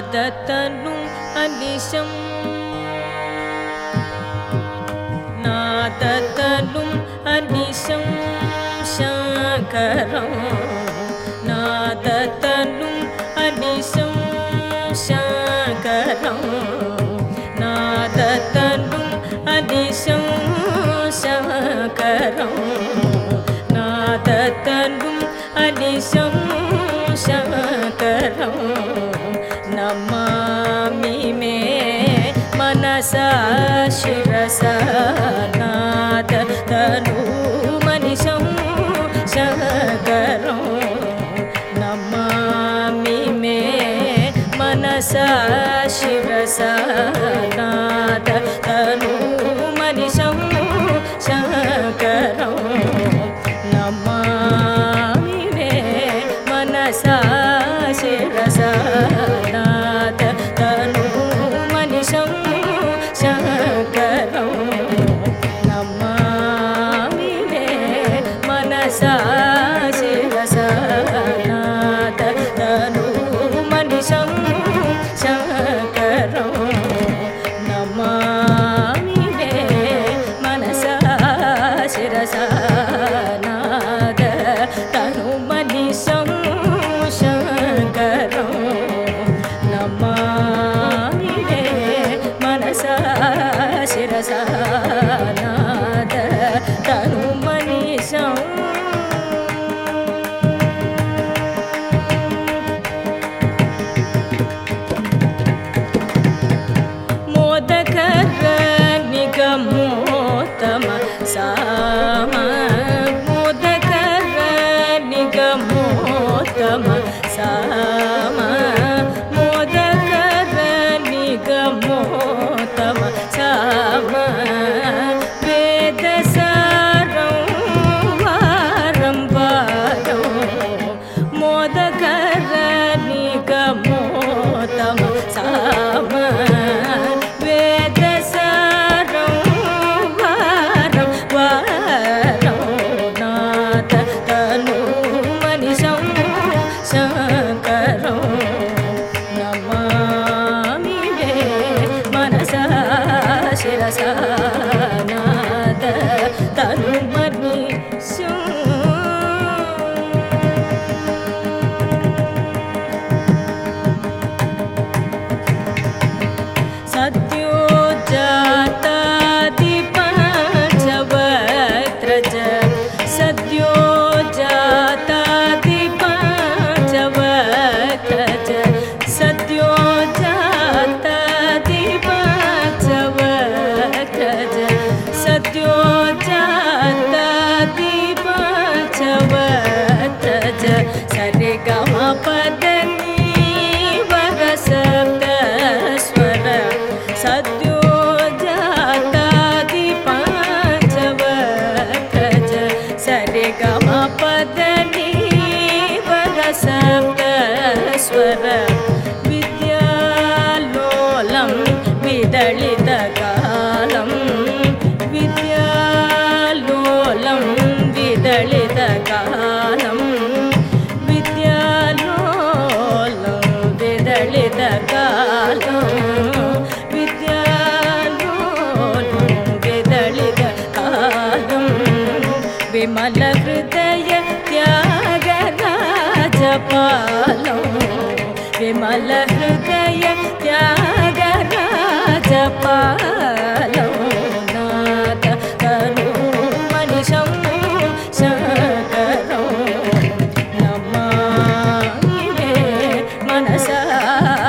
नादतनुं अनिशं नादतनुं अनिशं शंकरं नादतनुं अनिशं शंकरं नादतनुं अनिशं शंकरं नादतनुं अनिशं शंकरं नमामि मे मनसा शिरसा नादतनुमनिशं शंकरं नमामि मे मनसा शिरसा नादतनुमनिशं शंकरं नमामि मे मनसा शिरसा नादतनुमनिशं शंकरं नमामि मे मनसा शिरसा नादतनुमनिशं शंकरं नमामि मे मनसा शिरसा नादतनुमनिशं शंकरं नमामि मे मनसा शिरसा नादतनुमनिशं मोदकर निगमोत्तम साम मोदकर निगमोत्तम साम मोदकर निगमोत्तम साम वेदसारं वारं वारं मोदकर निगमोत्तम साम वेदसारं वारं वारं नादतनुमनिशं शंकरं नमामि मे मनसा शिरसा नादतनुमनिशं सद्योजातादिपञ्चवक्त्रज सद्योजातादिपञ्चवक्त्रज सद्योजातादिपञ्चवक्त्रज सद्योजातादिपञ्चवक्त्रज सरिगमपदनी वरसप्तस्वर सद्योजातादिपञ्चवक्त्रज सरिगमपदनी वरसप्तस्वर विद्यालोलं विदलितकालं विद्यालोलं विदलितकालं विद्यालोलं विदलितकालं विद्यालोलं विदलितकालं विमलहृदय त्यागराजपालं विमलहृदय त्यागराजपालं नादतनुमनिशं शंकरं नमामि मे मनसा